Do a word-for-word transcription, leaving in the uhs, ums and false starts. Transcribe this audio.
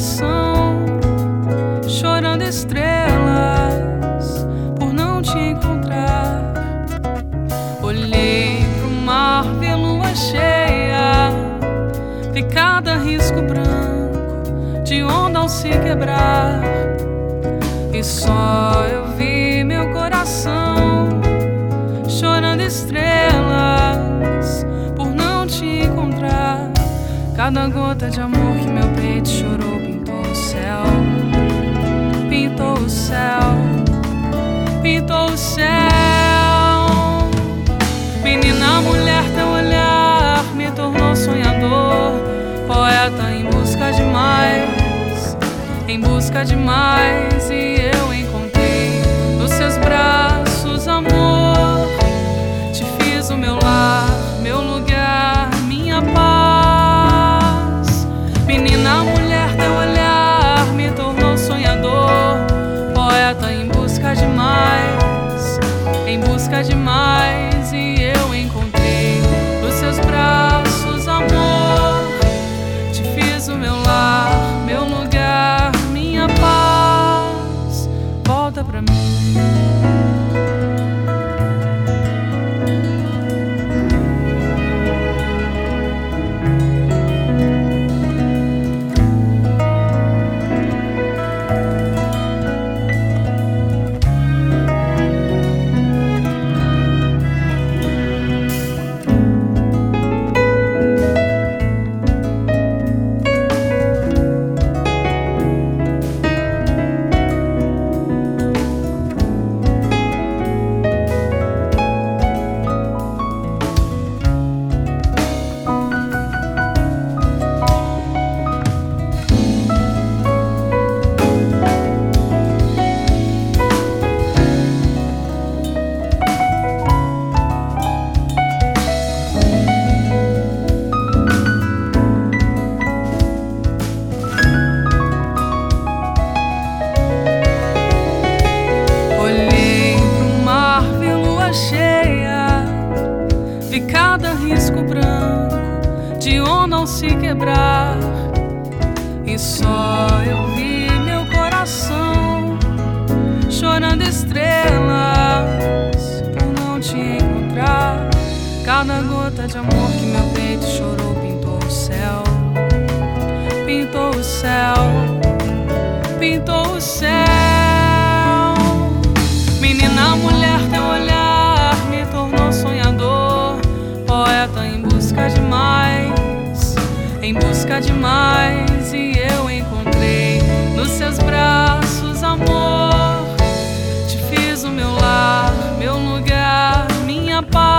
coração, chorando estrelas por não te encontrar. Olhei pro mar, vi lua cheia, vi cada risco branco de onda ao se quebrar. E só eu vi meu coração chorando estrelas por não te encontrar. Cada gota de amor que meu peito chorou pintou o céu, pintou o céu, pintou o céu. Menina, mulher, teu olhar me tornou sonhador, poeta em busca de mais, em busca de mais. E eu encontrei nos seus braços amor, te fiz o meu lar, meu lugar, minha paz. Menina, mulher, teu olhar me tornou sonhador, poeta em busca de mais, em busca de mais. E eu encontrei nos seus braços amor, te fiz o meu lar, meu lugar, minha paz. Volta pra mim. Vi cada risco branco de onda ao se quebrar. E só eu vi meu coração chorando estrelas por não te encontrar. Cada gota de amor que meu peito chorou pintou o céu, pintou o céu, pintou o céu. Menina, mulher, teu olhar me tornou sonhador, poeta em busca de mais, em busca de mais. E eu encontrei nos seus braços amor, te fiz o meu lar, meu lugar, minha paz.